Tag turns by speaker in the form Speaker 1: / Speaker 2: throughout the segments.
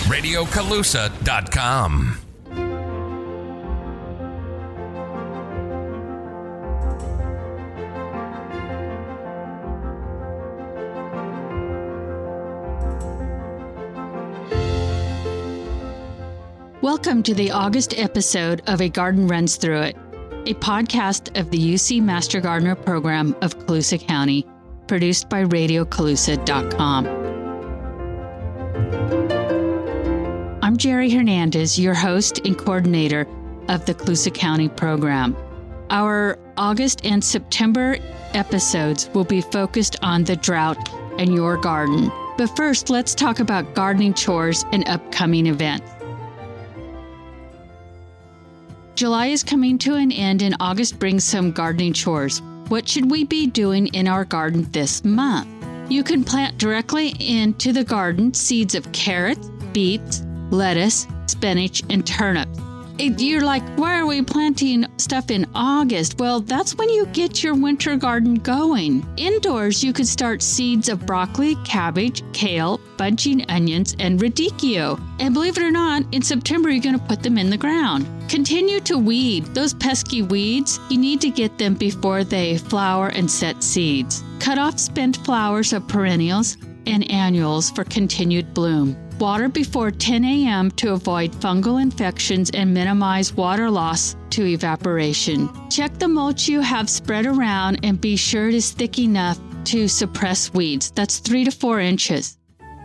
Speaker 1: RadioCalusa.com.
Speaker 2: Welcome to the August episode of A Garden Runs Through It, a podcast of the UC Master Gardener program of Colusa County, produced by RadioCalusa.com. I'm Jerry Hernandez, your host and coordinator of the Colusa County program. Our August and September episodes will be focused on the drought in your garden. But first, let's talk about gardening chores and upcoming events. July is coming to an end and August brings some gardening chores. What should we be doing in our garden this month? You can plant directly into the garden seeds of carrots, beets, lettuce, spinach, and turnips. You're like, why are we planting stuff in August? Well, that's when you get your winter garden going. Indoors, you could start seeds of broccoli, cabbage, kale, bunching onions, and radicchio. And believe it or not, in September, you're going to put them in the ground. Continue to weed. Those pesky weeds, you need to get them before they flower and set seeds. Cut off spent flowers of perennials and annuals for continued bloom. Water before 10 a.m. to avoid fungal infections and minimize water loss to evaporation. Check the mulch you have spread around and be sure it is thick enough to suppress weeds. That's 3 to 4 inches.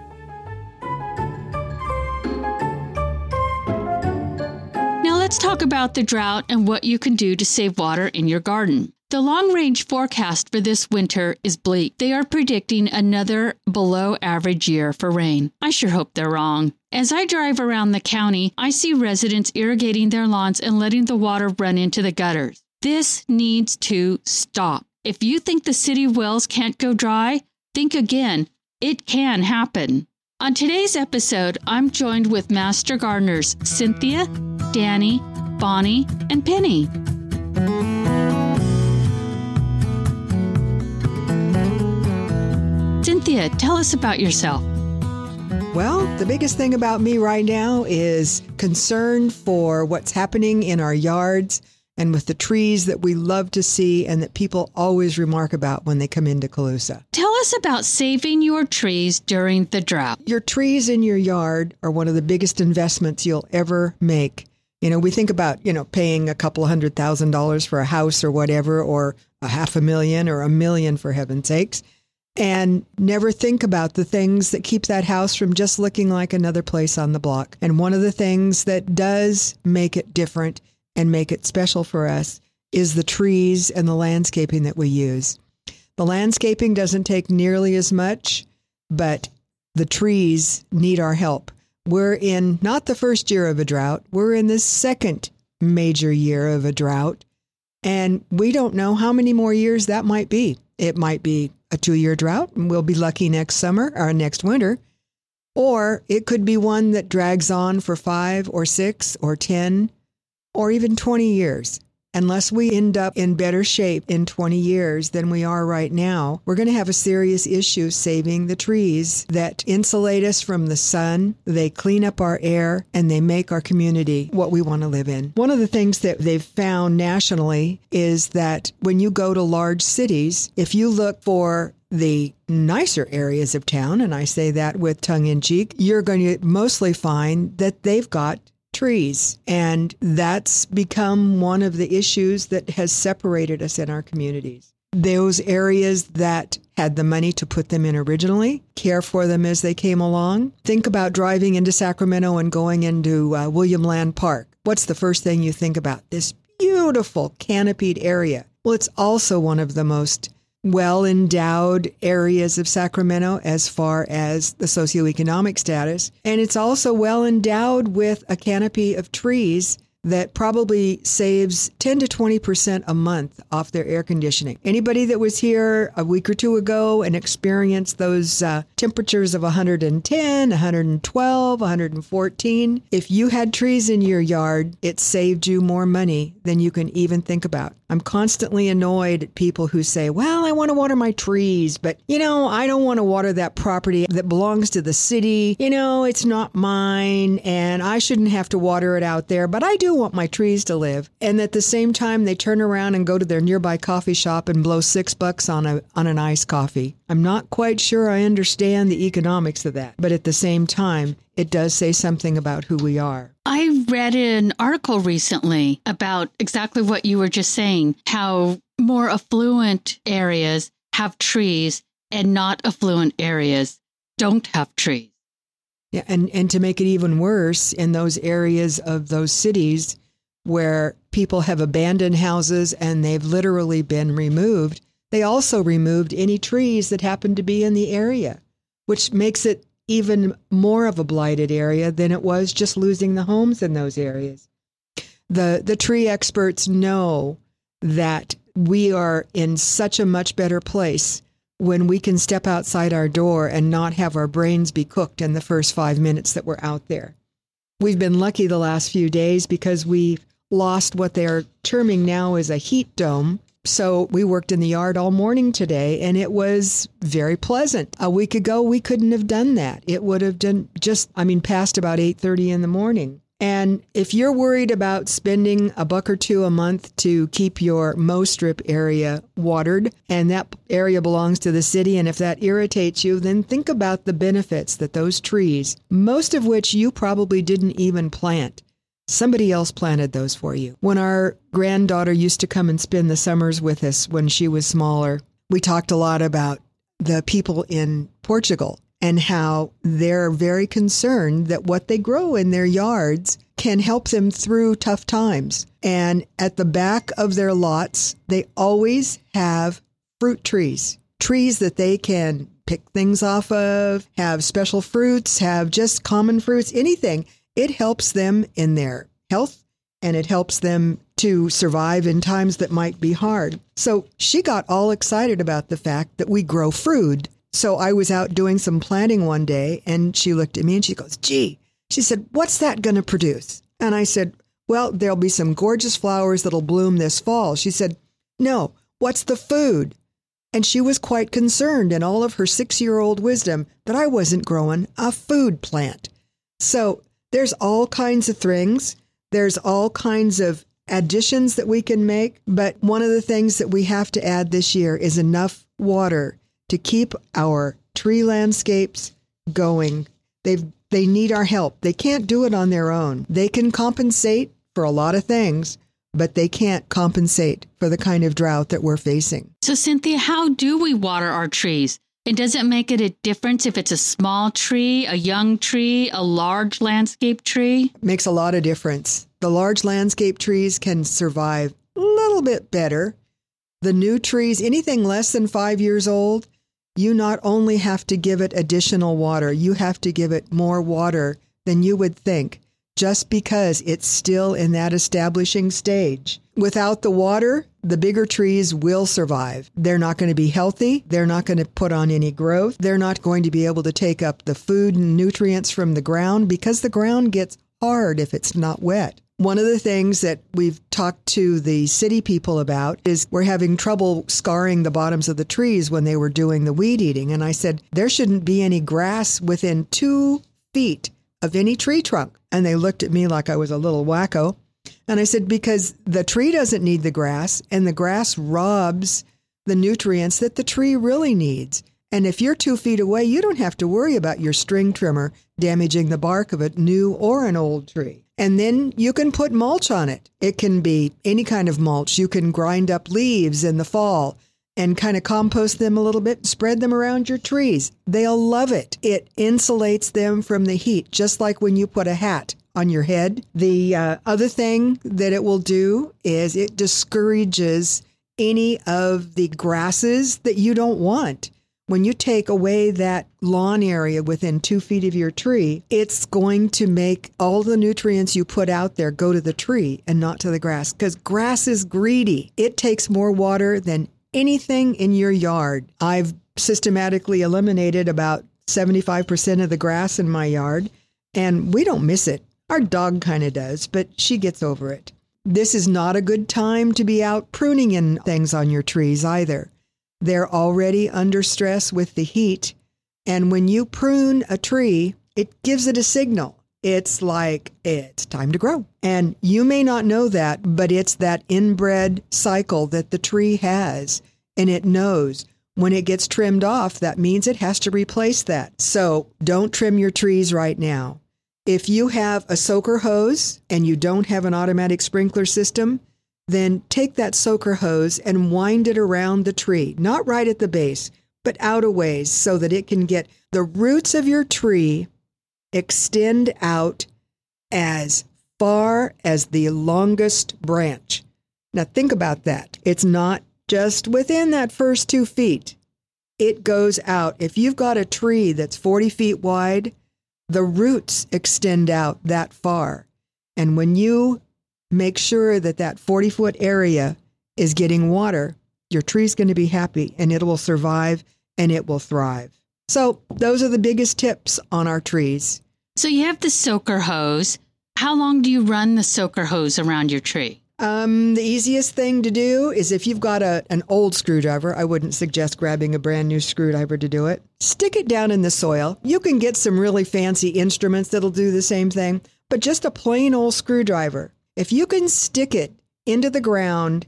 Speaker 2: Now let's talk about the drought and what you can do to save water in your garden. The long-range forecast for this winter is bleak. They are predicting another below-average year for rain. I sure hope they're wrong. As I drive around the county, I see residents irrigating their lawns and letting the water run into the gutters. This needs to stop. If you think the city wells can't go dry, think again. It can happen. On today's episode, I'm joined with Master Gardeners Cynthia, Danny, Bonnie, and Penny. Cynthia, tell us about yourself.
Speaker 3: Well, the biggest thing about me right now is concern for what's happening in our yards and with the trees that we love to see and that people always remark about when they come into Colusa.
Speaker 2: Tell us about saving your trees during the drought.
Speaker 3: Your trees in your yard are one of the biggest investments you'll ever make. You know, we think about, paying a couple $100,000 for a house or whatever, or $500,000 or $1 million for heaven's sakes. And never think about the things that keep that house from just looking like another place on the block. And one of the things that does make it different and make it special for us is the trees and the landscaping that we use. The landscaping doesn't take nearly as much, but the trees need our help. We're in not the first year of a drought. We're in the second major year of a drought. And we don't know how many more years that might be. It might be a 2-year drought, and we'll be lucky next summer or next winter. Or it could be one that drags on for 5 or 6 or 10 or even 20 years. Unless we end up in better shape in 20 years than we are right now, we're going to have a serious issue saving the trees that insulate us from the sun, they clean up our air, and they make our community what we want to live in. One of the things that they've found nationally is that when you go to large cities, if you look for the nicer areas of town, and I say that with tongue in cheek, you're going to mostly find that they've got trees. And that's become one of the issues that has separated us in our communities. Those areas that had the money to put them in originally, care for them as they came along. Think about driving into Sacramento and going into William Land Park. What's the first thing you think about? This beautiful canopied area. Well, it's also one of the most well-endowed areas of Sacramento as far as the socioeconomic status. And it's also well-endowed with a canopy of trees that probably saves 10 to 20% a month off their air conditioning. Anybody that was here a week or two ago and experienced those temperatures of 110, 112, 114, if you had trees in your yard, it saved you more money than you can even think about. I'm constantly annoyed at people who say, well, I want to water my trees, but, I don't want to water that property that belongs to the city. It's not mine, and I shouldn't have to water it out there, but I do want my trees to live. And at the same time, they turn around and go to their nearby coffee shop and blow $6 on an iced coffee. I'm not quite sure I understand the economics of that, but at the same time, it does say something about who we are.
Speaker 2: I read an article recently about exactly what you were just saying, how more affluent areas have trees and not affluent areas don't have trees.
Speaker 3: Yeah, and to make it even worse, in those areas of those cities where people have abandoned houses and they've literally been removed, they also removed any trees that happen to be in the area, which makes it even more of a blighted area than it was just losing the homes in those areas. The tree experts know that we are in such a much better place when we can step outside our door and not have our brains be cooked in the first 5 minutes that we're out there. We've been lucky the last few days because we've lost what they're terming now as a heat dome. So we worked in the yard all morning today, and it was very pleasant. A week ago, we couldn't have done that. It would have done past about 8:30 in the morning. And if you're worried about spending $1 or $2 a month to keep your mow strip area watered, and that area belongs to the city, and if that irritates you, then think about the benefits that those trees, most of which you probably didn't even plant, somebody else planted those for you. When our granddaughter used to come and spend the summers with us when she was smaller, we talked a lot about the people in Portugal and how they're very concerned that what they grow in their yards can help them through tough times. And at the back of their lots, they always have fruit trees that they can pick things off of, have special fruits, have just common fruits, anything. It helps them in their health, and it helps them to survive in times that might be hard. So she got all excited about the fact that we grow fruit. So I was out doing some planting one day, and she looked at me and she goes, gee, she said, what's that going to produce? And I said, well, there'll be some gorgeous flowers that'll bloom this fall. She said, no, what's the food? And she was quite concerned in all of her 6-year-old wisdom that I wasn't growing a food plant. So there's all kinds of things. There's all kinds of additions that we can make. But one of the things that we have to add this year is enough water to keep our tree landscapes going. They need our help. They can't do it on their own. They can compensate for a lot of things, but they can't compensate for the kind of drought that we're facing.
Speaker 2: So, Cynthia, how do we water our trees? And does it make it a difference if it's a small tree, a young tree, a large landscape tree?
Speaker 3: It makes a lot of difference. The large landscape trees can survive a little bit better. The new trees, anything less than 5 years old, you not only have to give it additional water, you have to give it more water than you would think, just because it's still in that establishing stage. Without the water, the bigger trees will survive. They're not going to be healthy. They're not going to put on any growth. They're not going to be able to take up the food and nutrients from the ground because the ground gets hard if it's not wet. One of the things that we've talked to the city people about is we're having trouble scarring the bottoms of the trees when they were doing the weed eating. And I said, there shouldn't be any grass within 2 feet of any tree trunk. And they looked at me like I was a little wacko. And I said, because the tree doesn't need the grass, and the grass robs the nutrients that the tree really needs. And if you're 2 feet away, you don't have to worry about your string trimmer damaging the bark of a new or an old tree. And then you can put mulch on it. It can be any kind of mulch. You can grind up leaves in the fall and kind of compost them a little bit and spread them around your trees. They'll love it. It insulates them from the heat, just like when you put a hat on your head. The other thing that it will do is it discourages any of the grasses that you don't want. when you take away that lawn area within 2 feet of your tree, it's going to make all the nutrients you put out there go to the tree and not to the grass, because grass is greedy. It takes more water than anything in your yard. I've systematically eliminated about 75% of the grass in my yard, and we don't miss it. Our dog kind of does, but she gets over it. This is not a good time to be out pruning in things on your trees either. They're already under stress with the heat, and when you prune a tree, it gives it a signal. It's like, it's time to grow. And you may not know that, but it's that inbred cycle that the tree has, and it knows when it gets trimmed off, that means it has to replace that. So don't trim your trees right now. If you have a soaker hose and you don't have an automatic sprinkler system, then take that soaker hose and wind it around the tree, not right at the base, but out a ways so that it can get the roots of your tree extend out as far as the longest branch. Now think about that. It's not just within that first 2 feet. It goes out. If you've got a tree that's 40 feet wide, the roots extend out that far. And when you make sure that that 40-foot area is getting water, your tree's going to be happy and it will survive and it will thrive. So those are the biggest tips on our trees.
Speaker 2: So you have the soaker hose. How long do you run the soaker hose around your tree?
Speaker 3: The easiest thing to do is if you've got an old screwdriver, I wouldn't suggest grabbing a brand new screwdriver to do it. Stick it down in the soil. You can get some really fancy instruments that'll do the same thing, but just a plain old screwdriver. If you can stick it into the ground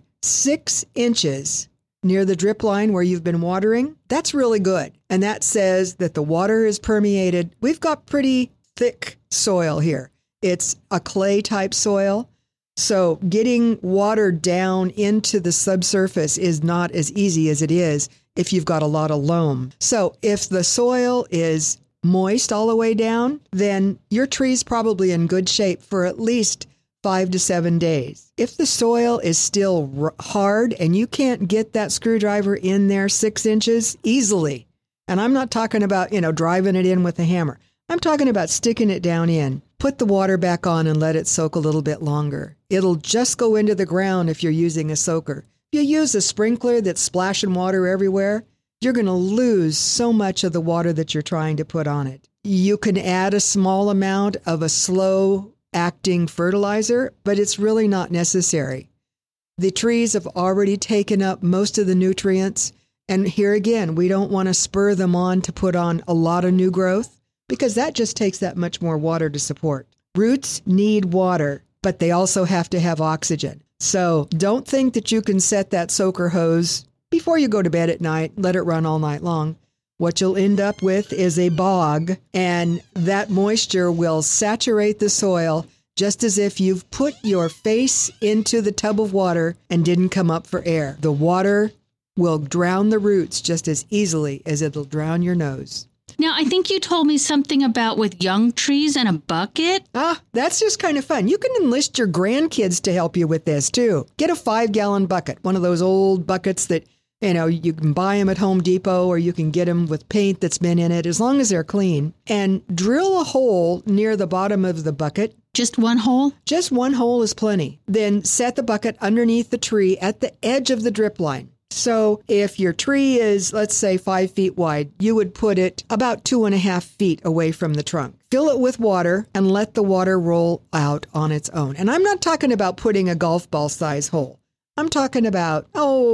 Speaker 3: 6 inches near the drip line where you've been watering, that's really good. And that says that the water is permeated. We've got pretty thick soil here. It's a clay type soil. So getting water down into the subsurface is not as easy as it is if you've got a lot of loam. So if the soil is moist all the way down, then your tree's probably in good shape for at least 5 to 7 days. If the soil is still hard and you can't get that screwdriver in there 6 inches easily, and I'm not talking about, driving it in with a hammer. I'm talking about sticking it down in. Put the water back on and let it soak a little bit longer. It'll just go into the ground if you're using a soaker. If you use a sprinkler that's splashing water everywhere, you're going to lose so much of the water that you're trying to put on it. You can add a small amount of a slow-acting fertilizer, but it's really not necessary. The trees have already taken up most of the nutrients, and here again, we don't want to spur them on to put on a lot of new growth, because that just takes that much more water to support. Roots need water, but they also have to have oxygen. So don't think that you can set that soaker hose before you go to bed at night, let it run all night long. What you'll end up with is a bog, and that moisture will saturate the soil just as if you've put your face into the tub of water and didn't come up for air. The water will drown the roots just as easily as it'll drown your nose.
Speaker 2: Now, I think you told me something about with young trees and a bucket.
Speaker 3: That's just kind of fun. You can enlist your grandkids to help you with this, too. Get a 5-gallon bucket, one of those old buckets that, you can buy them at Home Depot, or you can get them with paint that's been in it, as long as they're clean. And drill a hole near the bottom of the bucket.
Speaker 2: Just one hole?
Speaker 3: Just one hole is plenty. Then set the bucket underneath the tree at the edge of the drip line. So if your tree is, let's say, 5 feet wide, you would put it about 2.5 feet away from the trunk. Fill it with water and let the water roll out on its own. And I'm not talking about putting a golf ball size hole. I'm talking about,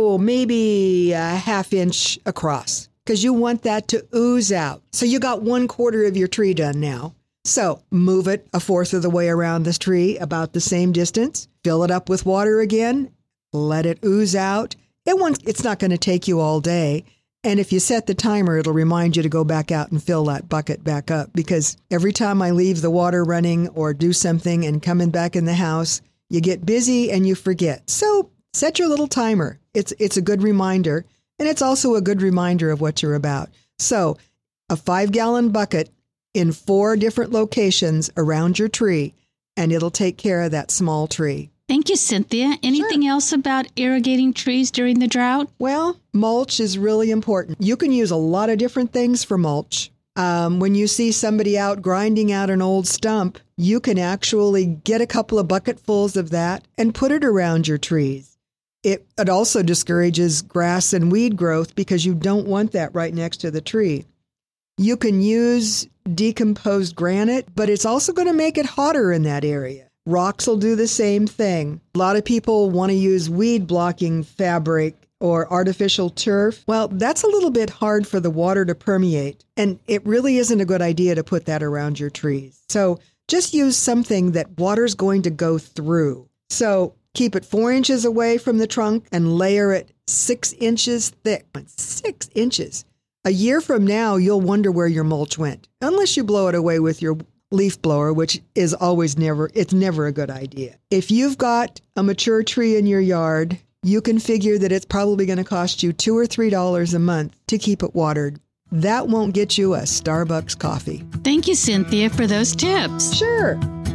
Speaker 3: maybe a 1/2 inch across, because you want that to ooze out. So you got 1/4 of your tree done now. So move it 1/4 of the way around this tree, about the same distance. Fill it up with water again. Let it ooze out. It's not going to take you all day. And if you set the timer, it'll remind you to go back out and fill that bucket back up. Because every time I leave the water running or do something and coming back in the house, you get busy and you forget. So set your little timer. It's a good reminder. And it's also a good reminder of what you're about. So a 5-gallon bucket in 4 different locations around your tree, and it'll take care of that small tree.
Speaker 2: Thank you, Cynthia. Anything else about irrigating trees during the drought?
Speaker 3: Well, mulch is really important. You can use a lot of different things for mulch. When you see somebody out grinding out an old stump, you can actually get a couple of bucketfuls of that and put it around your trees. It also discourages grass and weed growth because you don't want that right next to the tree. You can use decomposed granite, but it's also going to make it hotter in that area. Rocks will do the same thing. A lot of people want to use weed-blocking fabric or artificial turf. Well, that's a little bit hard for the water to permeate, and it really isn't a good idea to put that around your trees. So just use something that water's going to go through. So keep it 4 inches away from the trunk and layer it 6 inches thick. 6 inches. A year from now, you'll wonder where your mulch went, unless you blow it away with your leaf blower, which is it's never a good idea. If you've got a mature tree in your yard, you can figure that it's probably going to cost you $2 or $3 a month to keep it watered. That won't get you a Starbucks coffee.
Speaker 2: Thank you, Cynthia, for those tips.
Speaker 3: Sure.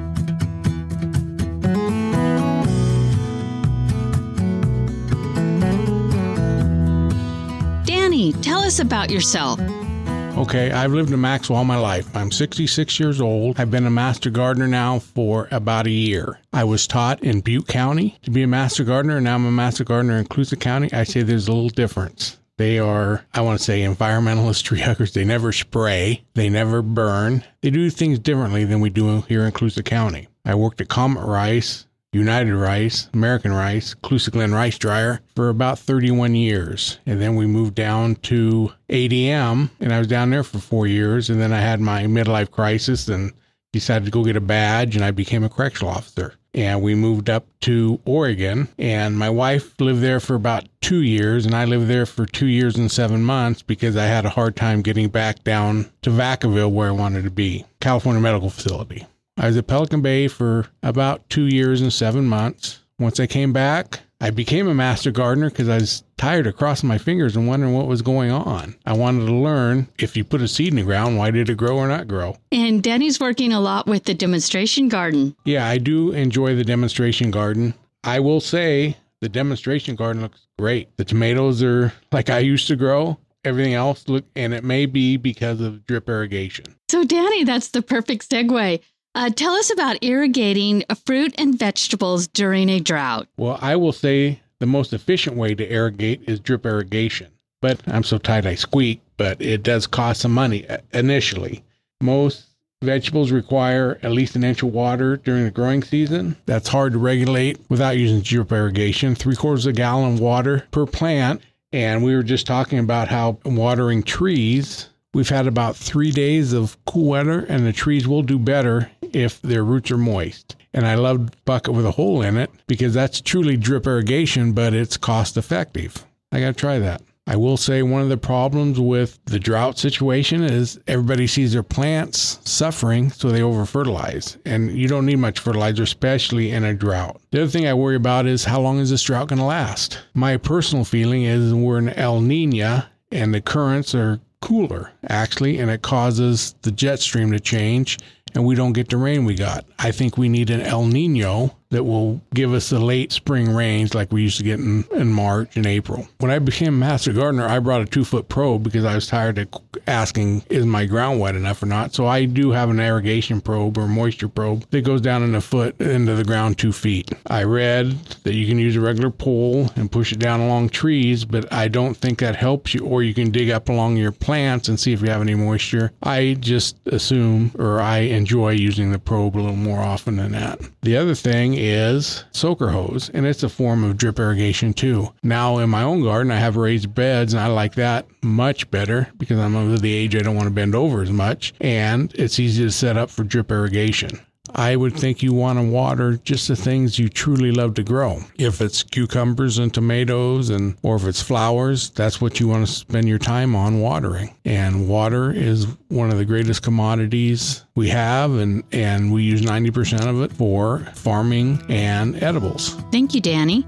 Speaker 2: Danny, tell us about yourself.
Speaker 1: Okay, I've lived in Maxwell all my life. I'm 66 years old. I've been a master gardener now for about a year. I was taught in Butte County to be a master gardener, and now I'm a master gardener in Colusa County. I say there's a little difference. They are, I want to say, environmentalist tree huggers. They never spray. They never burn. They do things differently than we do here in Colusa County. I worked at Comet Rice, United Rice, American Rice, Colusa Glen Rice Dryer for about 31 years. And then we moved down to ADM, and I was down there for 4 years. And then I had my midlife crisis and decided to go get a badge, and I became a correctional officer. And we moved up to Oregon, and my wife lived there for about 2 years, and I lived there for 2 years and 7 months because I had a hard time getting back down to Vacaville where I wanted to be, California Medical Facility. I was at Pelican Bay for about 2 years and 7 months. Once I came back, I became a master gardener because I was tired of crossing my fingers and wondering what was going on. I wanted to learn, if you put a seed in the ground, why did it grow or not grow?
Speaker 2: And Danny's working a lot with the demonstration garden.
Speaker 1: Yeah, I do enjoy the demonstration garden. I will say the demonstration garden looks great. The tomatoes are like I used to grow. Everything else and it may be because of drip irrigation.
Speaker 2: So Danny, that's the perfect segue. Tell us about irrigating fruit and vegetables during a drought.
Speaker 1: Well, I will say the most efficient way to irrigate is drip irrigation. But I'm so tight I squeak, but it does cost some money initially. Most vegetables require at least 1 inch of water during the growing season. That's hard to regulate without using drip irrigation. 3/4 gallon water per plant. And we were just talking about how watering trees, we've had about 3 days of cool weather, and the trees will do better if their roots are moist. And I love bucket with a hole in it because that's truly drip irrigation, but it's cost effective. I got to try that. I will say one of the problems with the drought situation is everybody sees their plants suffering, so they over-fertilize. And you don't need much fertilizer, especially in a drought. The other thing I worry about is how long is this drought going to last? My personal feeling is we're in El Nino, and the currents are cooler, actually, and it causes the jet stream to change, and we don't get the rain we got. I think we need an El Nino that will give us the late spring rains like we used to get in March and April. When I became master gardener, I brought a 2-foot probe because I was tired of asking, is my ground wet enough or not? So I do have an irrigation probe or moisture probe that goes down in a foot into the ground 2 feet. I read that you can use a regular pole and push it down along trees, but I don't think that helps you. Or you can dig up along your plants and see if you have any moisture. I just assume, or I enjoy using the probe a little more often than that. The other thing is soaker hose, and it's a form of drip irrigation too. Now in my own garden, I have raised beds, and I like that much better because I'm of the age I don't want to bend over as much, and it's easy to set up for drip irrigation. I would think you want to water just the things you truly love to grow. If it's cucumbers and tomatoes, or if it's flowers, that's what you want to spend your time on watering. And water is one of the greatest commodities we have, and we use 90% of it for farming and edibles.
Speaker 2: Thank you, Danny.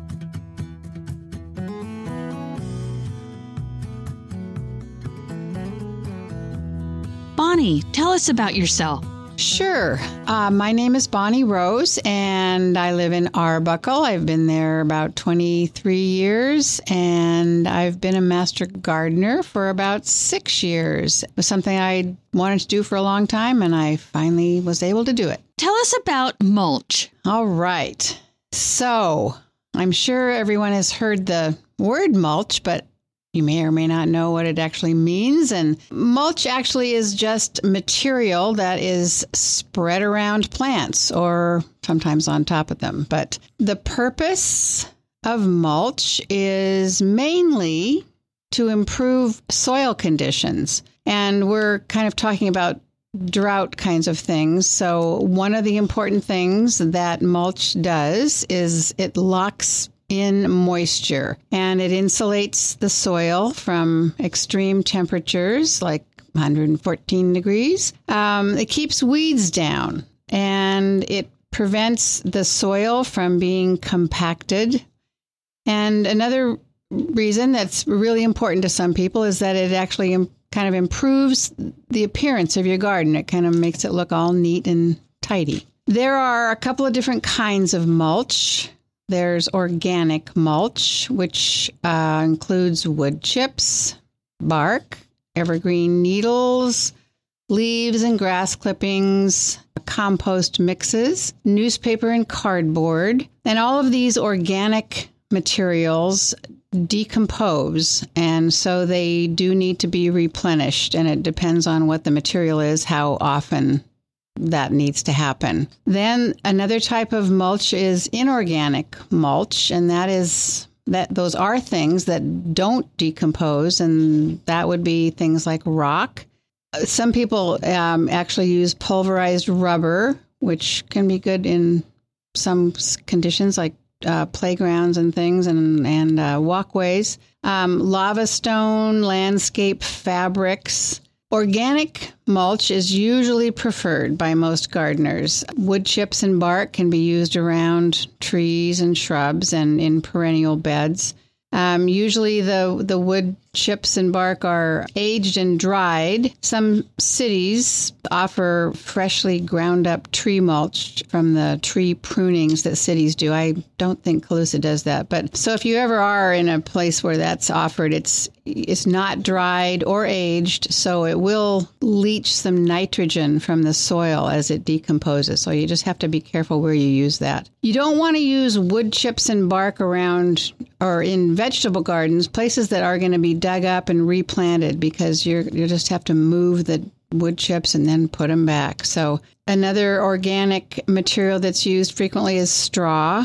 Speaker 2: Bonnie, tell us about yourself.
Speaker 4: Sure. My name is Bonnie Rose, and I live in Arbuckle. I've been there about 23 years, and I've been a master gardener for about 6 years. It was something I wanted to do for a long time, and I finally was able to do it.
Speaker 2: Tell us about mulch.
Speaker 4: All right. So I'm sure everyone has heard the word mulch, but you may or may not know what it actually means. And mulch actually is just material that is spread around plants or sometimes on top of them. But the purpose of mulch is mainly to improve soil conditions. And we're kind of talking about drought kinds of things. So one of the important things that mulch does is it locks in moisture, and it insulates the soil from extreme temperatures like 114 degrees. It keeps weeds down, and it prevents the soil from being compacted. And another reason that's really important to some people is that it actually kind of improves the appearance of your garden. It kind of makes it look all neat and tidy. There are a couple of different kinds of mulch. There's organic mulch, which includes wood chips, bark, evergreen needles, leaves and grass clippings, compost mixes, newspaper and cardboard. And all of these organic materials decompose, and so they do need to be replenished. And it depends on what the material is, how often that needs to happen. Then another type of mulch is inorganic mulch, and those are things that don't decompose, and that would be things like rock. Some people actually use pulverized rubber, which can be good in some conditions like playgrounds and things and walkways. Lava stone, landscape fabrics. Organic mulch is usually preferred by most gardeners. Wood chips and bark can be used around trees and shrubs and in perennial beds. Usually the wood chips and bark are aged and dried. Some cities offer freshly ground up tree mulch from the tree prunings that cities do. I don't think Colusa does that. But so if you ever are in a place where that's offered, it's not dried or aged, so it will leach some nitrogen from the soil as it decomposes. So you just have to be careful where you use that. You don't want to use wood chips and bark around or in vegetable gardens, places that are going to be dug up and replanted, because you just have to move the wood chips and then put them back. So another organic material that's used frequently is straw,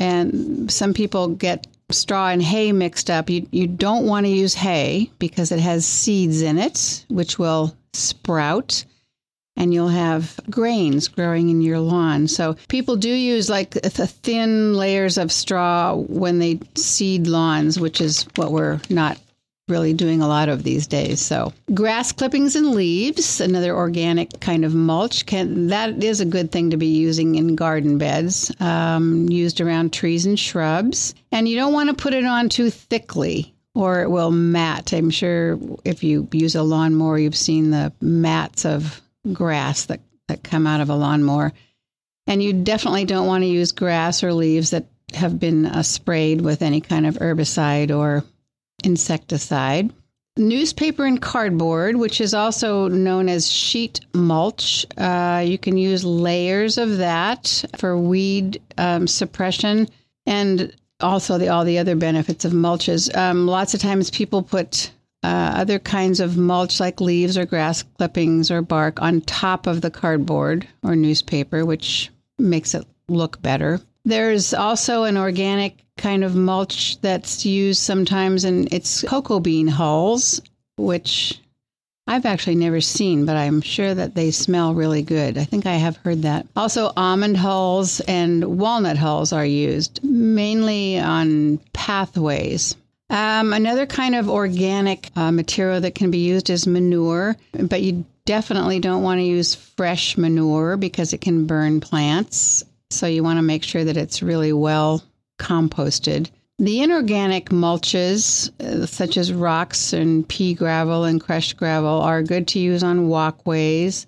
Speaker 4: and some people get straw and hay mixed up. You don't want to use hay because it has seeds in it, which will sprout, and you'll have grains growing in your lawn. So people do use like the thin layers of straw when they seed lawns, which is what we're not really doing a lot of these days. So grass clippings and leaves, another organic kind of mulch, that is a good thing to be using in garden beds, used around trees and shrubs. And you don't want to put it on too thickly or it will mat. I'm sure if you use a lawnmower, you've seen the mats of grass that come out of a lawnmower. And you definitely don't want to use grass or leaves that have been sprayed with any kind of herbicide or insecticide. Newspaper and cardboard, which is also known as sheet mulch. You can use layers of that for weed suppression, and also all the other benefits of mulches. Lots of times people put other kinds of mulch like leaves or grass clippings or bark on top of the cardboard or newspaper, which makes it look better. There's also an organic kind of mulch that's used sometimes, and it's cocoa bean hulls, which I've actually never seen, but I'm sure that they smell really good. I think I have heard that. Also, almond hulls and walnut hulls are used, mainly on pathways. Another kind of organic material that can be used is manure, but you definitely don't want to use fresh manure because it can burn plants. So you want to make sure that it's really well composted. The inorganic mulches, such as rocks and pea gravel and crushed gravel, are good to use on walkways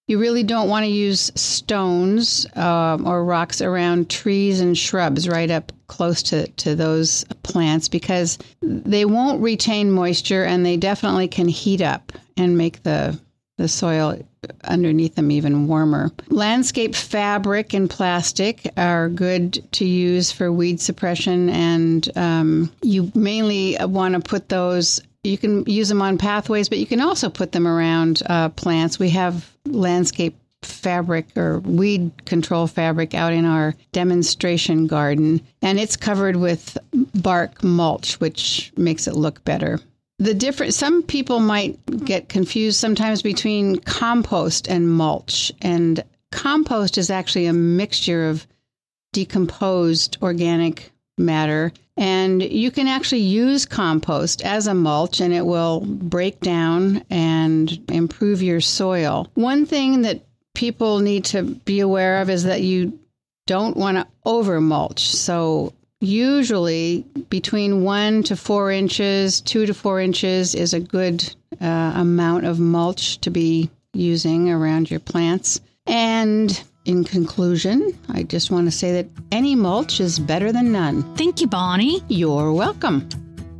Speaker 4: You really don't want to use stones or rocks around trees and shrubs right up close to those plants because they won't retain moisture and they definitely can heat up and make the soil underneath them even warmer. Landscape fabric and plastic are good to use for weed suppression, and you mainly want to put those. You can use them on pathways, but you can also put them around plants. We have landscape fabric or weed control fabric out in our demonstration garden, and it's covered with bark mulch, which makes it look better. Some people might get confused sometimes between compost and mulch, and compost is actually a mixture of decomposed organic matter, and you can actually use compost as a mulch and it will break down and improve your soil. One thing that people need to be aware of is that you don't want to over mulch. So usually between 1 to 4 inches, 2 to 4 inches is a good amount of mulch to be using around your plants. And in conclusion, I just want to say that any mulch is better than none.
Speaker 2: Thank you, Bonnie.
Speaker 4: You're welcome.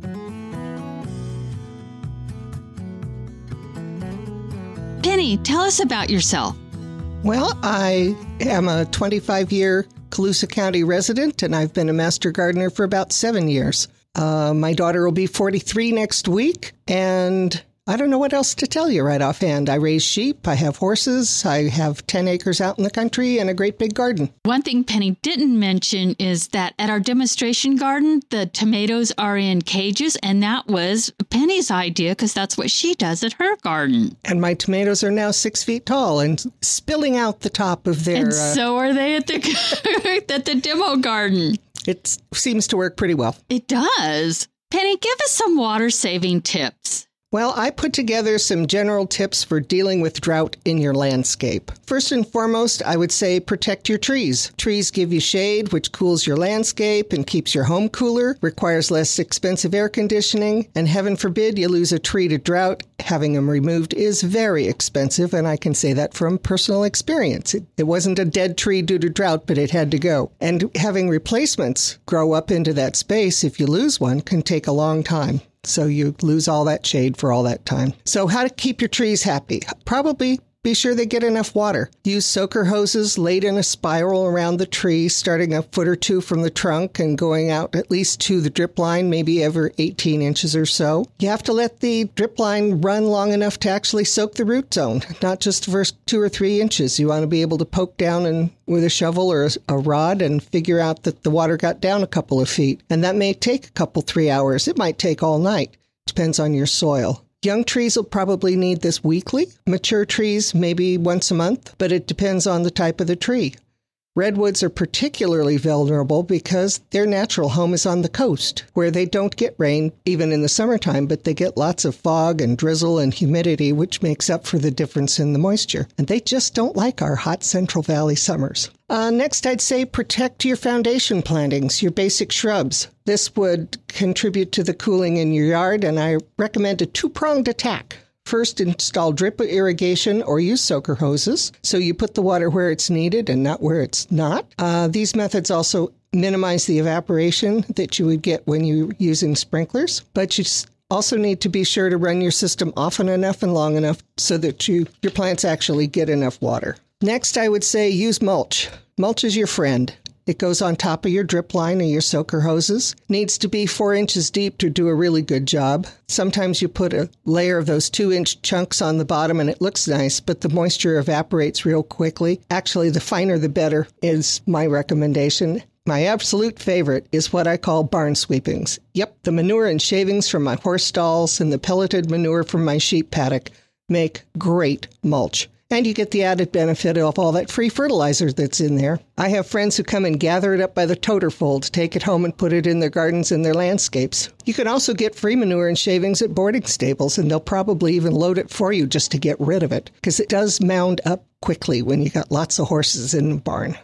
Speaker 2: Penny, tell us about yourself.
Speaker 5: Well, I am a 25-year Colusa County resident, and I've been a master gardener for about 7 years. My daughter will be 43 next week, and I don't know what else to tell you right offhand. I raise sheep, I have horses, I have 10 acres out in the country, and a great big garden.
Speaker 2: One thing Penny didn't mention is that at our demonstration garden, the tomatoes are in cages, and that was Penny's idea because that's what she does at her garden.
Speaker 5: And my tomatoes are now 6 feet tall and spilling out the top of their...
Speaker 2: And so are they at the at the demo garden.
Speaker 5: It seems to work pretty well.
Speaker 2: It does. Penny, give us some water-saving tips.
Speaker 5: Well, I put together some general tips for dealing with drought in your landscape. First and foremost, I would say protect your trees. Trees give you shade, which cools your landscape and keeps your home cooler, requires less expensive air conditioning, and heaven forbid you lose a tree to drought. Having them removed is very expensive, and I can say that from personal experience. It wasn't a dead tree due to drought, but it had to go. And having replacements grow up into that space, if you lose one, can take a long time. So you lose all that shade for all that time. So how to keep your trees happy? Probably be sure they get enough water. Use soaker hoses laid in a spiral around the tree, starting a foot or two from the trunk and going out at least to the drip line, maybe every 18 inches or so. You have to let the drip line run long enough to actually soak the root zone, not just the first 2 or 3 inches. You want to be able to poke down with a shovel or a rod and figure out that the water got down a couple of feet. And that may take a couple, 3 hours. It might take all night. Depends on your soil. Young trees will probably need this weekly. Mature trees, maybe once a month, but it depends on the type of the tree. Redwoods are particularly vulnerable because their natural home is on the coast, where they don't get rain even in the summertime, but they get lots of fog and drizzle and humidity, which makes up for the difference in the moisture. And they just don't like our hot Central Valley summers. Next, I'd say protect your foundation plantings, your basic shrubs. This would contribute to the cooling in your yard, and I recommend a two-pronged attack. First, install drip irrigation or use soaker hoses, so you put the water where it's needed and not where it's not. These methods also minimize the evaporation that you would get when you're using sprinklers, but you also need to be sure to run your system often enough and long enough so that your plants actually get enough water. Next, I would say use mulch. Mulch is your friend. It goes on top of your drip line or your soaker hoses. Needs to be 4 inches deep to do a really good job. Sometimes you put a layer of those 2-inch chunks on the bottom and it looks nice, but the moisture evaporates real quickly. Actually, the finer the better is my recommendation. My absolute favorite is what I call barn sweepings. Yep, the manure and shavings from my horse stalls and the pelleted manure from my sheep paddock make great mulch. And you get the added benefit of all that free fertilizer that's in there. I have friends who come and gather it up by the toterful to take it home and put it in their gardens and their landscapes. You can also get free manure and shavings at boarding stables, and they'll probably even load it for you just to get rid of it, because it does mound up quickly when you got lots of horses in the barn.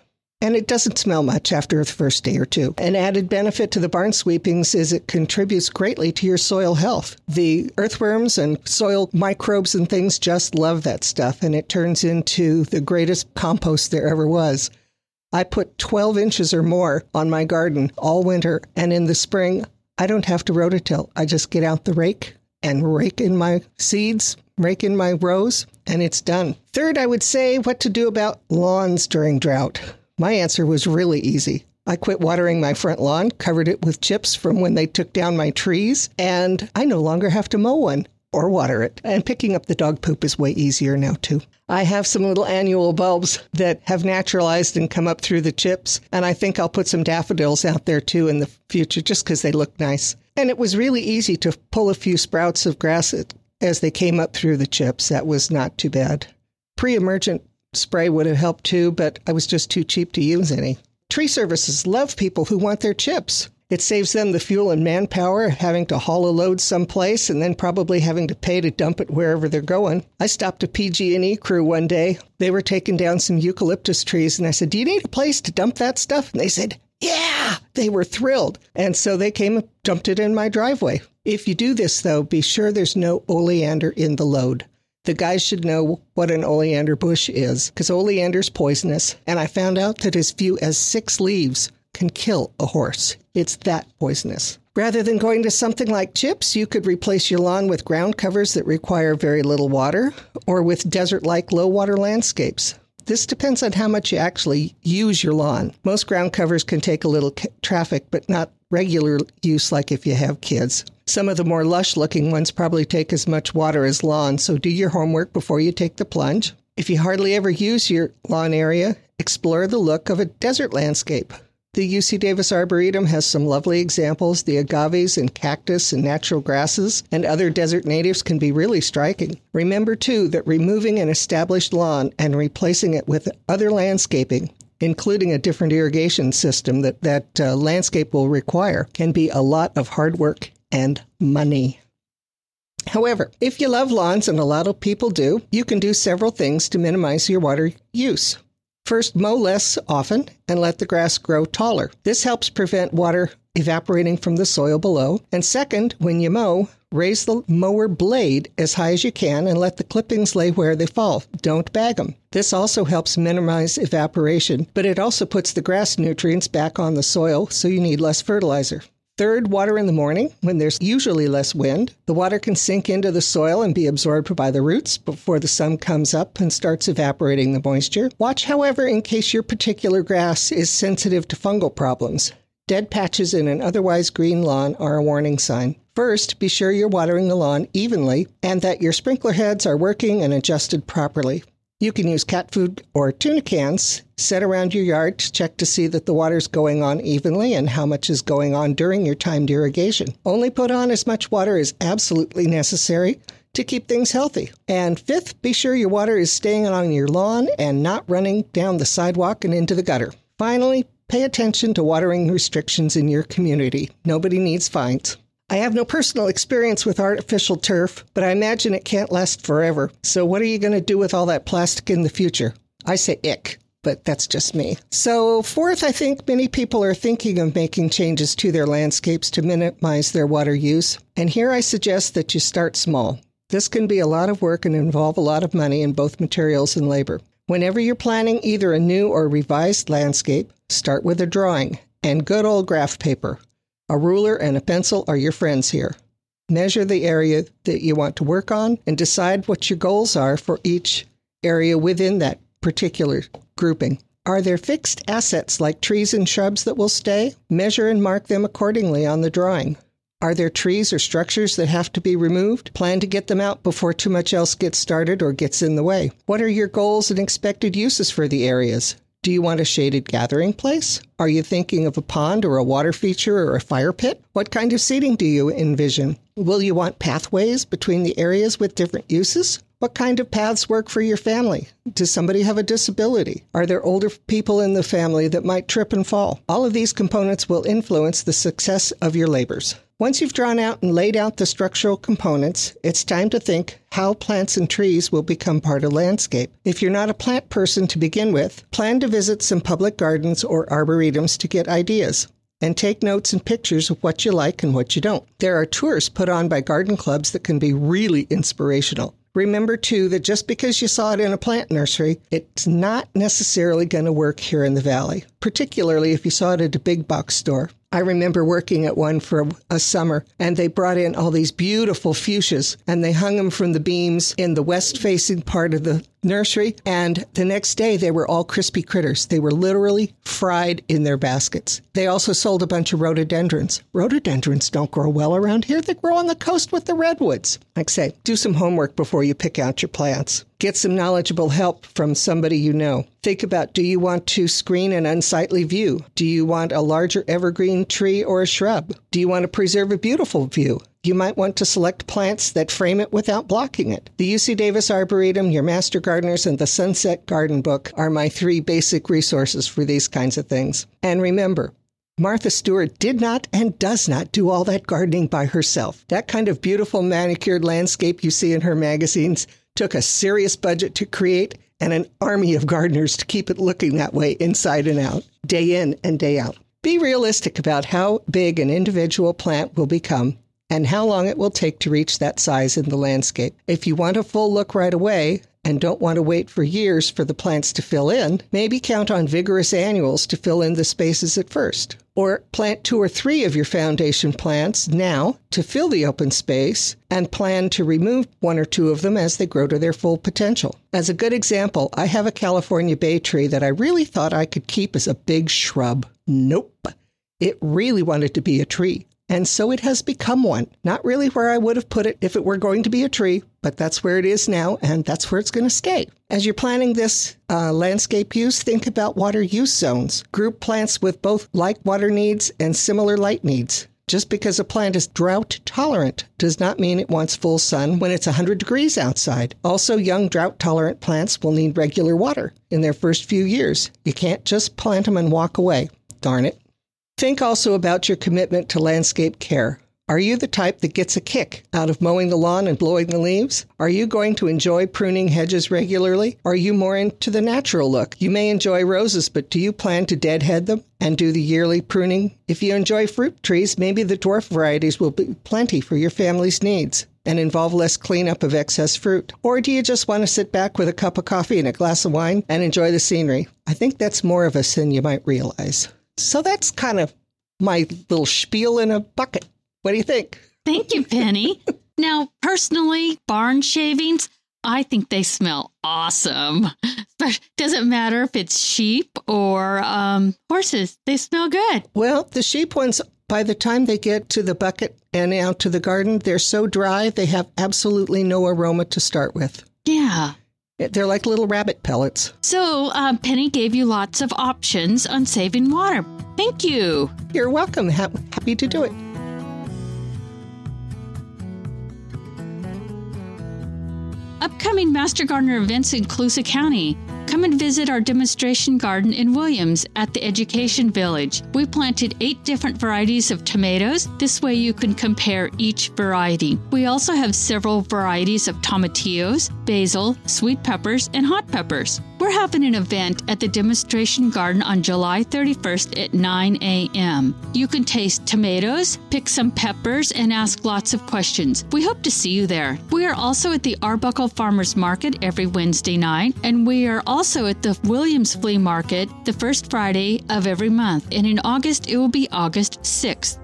Speaker 5: and it doesn't smell much after the first day or two. An added benefit to the barn sweepings is it contributes greatly to your soil health. The earthworms and soil microbes and things just love that stuff, and it turns into the greatest compost there ever was. I put 12 inches or more on my garden all winter, and in the spring, I don't have to rototill. I just get out the rake and rake in my seeds, rake in my rows, and it's done. Third, I would say what to do about lawns during drought. My answer was really easy. I quit watering my front lawn, covered it with chips from when they took down my trees, and I no longer have to mow one or water it. And picking up the dog poop is way easier now, too. I have some little annual bulbs that have naturalized and come up through the chips, and I think I'll put some daffodils out there, too, in the future, just because they look nice. And it was really easy to pull a few sprouts of grass as they came up through the chips. That was not too bad. Pre-emergent spray would have helped, too, but I was just too cheap to use any. Tree services love people who want their chips. It saves them the fuel and manpower, having to haul a load someplace and then probably having to pay to dump it wherever they're going. I stopped a PG&E crew one day. They were taking down some eucalyptus trees, and I said, "Do you need a place to dump that stuff?" And they said, "Yeah!" They were thrilled. And so they came and dumped it in my driveway. If you do this, though, be sure there's no oleander in the load. The guys should know what an oleander bush is, because oleander's poisonous, and I found out that as few as 6 leaves can kill a horse. It's that poisonous. Rather than going to something like chips, you could replace your lawn with ground covers that require very little water, or with desert-like low-water landscapes. This depends on how much you actually use your lawn. Most ground covers can take a little traffic, but not regular use like if you have kids. Some of the more lush-looking ones probably take as much water as lawn, so do your homework before you take the plunge. If you hardly ever use your lawn area, explore the look of a desert landscape. The UC Davis Arboretum has some lovely examples. The agaves and cactus and natural grasses and other desert natives can be really striking. Remember, too, that removing an established lawn and replacing it with other landscaping, including a different irrigation system that landscape will require, can be a lot of hard work and money. However, if you love lawns, and a lot of people do, you can do several things to minimize your water use. First, mow less often and let the grass grow taller. This helps prevent water evaporating from the soil below. And second, when you mow, raise the mower blade as high as you can and let the clippings lay where they fall. Don't bag them. This also helps minimize evaporation, but it also puts the grass nutrients back on the soil, so you need less fertilizer. Third, water in the morning when there's usually less wind. The water can sink into the soil and be absorbed by the roots before the sun comes up and starts evaporating the moisture. Watch, however, in case your particular grass is sensitive to fungal problems. Dead patches in an otherwise green lawn are a warning sign. First, be sure you're watering the lawn evenly and that your sprinkler heads are working and adjusted properly. You can use cat food or tuna cans set around your yard to check to see that the water's going on evenly and how much is going on during your timed irrigation. Only put on as much water as absolutely necessary to keep things healthy. And fifth, be sure your water is staying on your lawn and not running down the sidewalk and into the gutter. Finally, pay attention to watering restrictions in your community. Nobody needs fines. I have no personal experience with artificial turf, but I imagine it can't last forever. So what are you going to do with all that plastic in the future? I say ick, but that's just me. So fourth, I think many people are thinking of making changes to their landscapes to minimize their water use. And here I suggest that you start small. This can be a lot of work and involve a lot of money in both materials and labor. Whenever you're planning either a new or revised landscape, start with a drawing and good old graph paper. A ruler and a pencil are your friends here. Measure the area that you want to work on and decide what your goals are for each area within that particular grouping. Are there fixed assets like trees and shrubs that will stay? Measure and mark them accordingly on the drawing. Are there trees or structures that have to be removed? Plan to get them out before too much else gets started or gets in the way. What are your goals and expected uses for the areas? Do you want a shaded gathering place? Are you thinking of a pond or a water feature or a fire pit? What kind of seating do you envision? Will you want pathways between the areas with different uses? What kind of paths work for your family? Does somebody have a disability? Are there older people in the family that might trip and fall? All of these components will influence the success of your labors. Once you've drawn out and laid out the structural components, it's time to think how plants and trees will become part of landscape. If you're not a plant person to begin with, plan to visit some public gardens or arboretums to get ideas. And take notes and pictures of what you like and what you don't. There are tours put on by garden clubs that can be really inspirational. Remember, too, that just because you saw it in a plant nursery, it's not necessarily going to work here in the valley, particularly if you saw it at a big box store. I remember working at one for a summer, and they brought in all these beautiful fuchsias, and they hung them from the beams in the west-facing part of the nursery, and the next day they were all crispy critters. They were literally fried in their baskets. They also sold a bunch of rhododendrons. Rhododendrons don't grow well around here. They grow on the coast with the redwoods. Like I say, do some homework before you pick out your plants. Get some knowledgeable help from somebody you know. Think about, do you want to screen an unsightly view? Do you want a larger evergreen tree or a shrub? Do you want to preserve a beautiful view? You might want to select plants that frame it without blocking it. The UC Davis Arboretum, your Master Gardeners, and the Sunset Garden Book are my 3 basic resources for these kinds of things. And remember, Martha Stewart did not and does not do all that gardening by herself. That kind of beautiful manicured landscape you see in her magazines took a serious budget to create and an army of gardeners to keep it looking that way inside and out, day in and day out. Be realistic about how big an individual plant will become and how long it will take to reach that size in the landscape. If you want a full look right away and don't want to wait for years for the plants to fill in, maybe count on vigorous annuals to fill in the spaces at first. Or plant 2 or 3 of your foundation plants now to fill the open space and plan to remove 1 or 2 of them as they grow to their full potential. As a good example, I have a California bay tree that I really thought I could keep as a big shrub. Nope. It really wanted to be a tree. And so it has become one. Not really where I would have put it if it were going to be a tree, but that's where it is now, and that's where it's going to stay. As you're planning this landscape use, think about water use zones. Group plants with both like water needs and similar light needs. Just because a plant is drought tolerant does not mean it wants full sun when it's 100 degrees outside. Also, young drought tolerant plants will need regular water in their first few years. You can't just plant them and walk away. Darn it. Think also about your commitment to landscape care. Are you the type that gets a kick out of mowing the lawn and blowing the leaves? Are you going to enjoy pruning hedges regularly? Are you more into the natural look? You may enjoy roses, but do you plan to deadhead them and do the yearly pruning? If you enjoy fruit trees, maybe the dwarf varieties will be plenty for your family's needs and involve less cleanup of excess fruit. Or do you just want to sit back with a cup of coffee and a glass of wine and enjoy the scenery? I think that's more of us than you might realize. So that's kind of my little spiel in a bucket. What do you think?
Speaker 2: Thank you, Penny. Now, personally, barn shavings, I think they smell awesome. But doesn't matter if it's sheep or horses. They smell good.
Speaker 5: Well, the sheep ones, by the time they get to the bucket and out to the garden, they're so dry, they have absolutely no aroma to start with.
Speaker 2: Yeah.
Speaker 5: They're like little rabbit pellets.
Speaker 2: So, Penny gave you lots of options on saving water. Thank you.
Speaker 5: You're welcome. Happy to do it.
Speaker 2: Upcoming Master Gardener events in Colusa County. Come and visit our demonstration garden in Williams at the Education Village. We planted 8 different varieties of tomatoes. This way you can compare each variety. We also have several varieties of tomatillos, basil, sweet peppers, and hot peppers. We're having an event at the demonstration garden on July 31st at 9 a.m. You can taste tomatoes, pick some peppers, and ask lots of questions. We hope to see you there. We are also at the Arbuckle Farmers Market every Wednesday night, and we are also at the Williams Flea Market the first Friday of every month. And in August, it will be August 6th.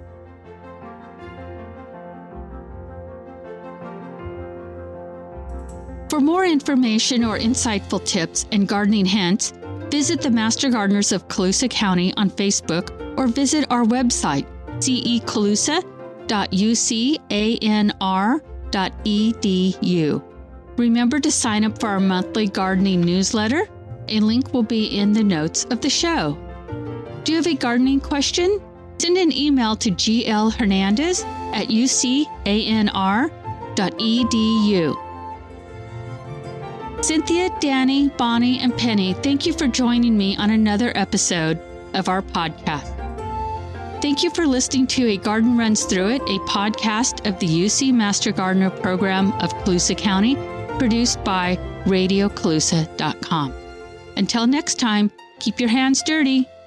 Speaker 2: For more information or insightful tips and gardening hints, visit the Master Gardeners of Colusa County on Facebook or visit our website, cecolusa.ucanr.edu. Remember to sign up for our monthly gardening newsletter. A link will be in the notes of the show. Do you have a gardening question? Send an email to glhernandez@ucanr.edu. Cynthia, Danny, Bonnie, and Penny, thank you for joining me on another episode of our podcast. Thank you for listening to A Garden Runs Through It, a podcast of the UC Master Gardener Program of Colusa County, produced by RadioColusa.com. Until next time, keep your hands dirty.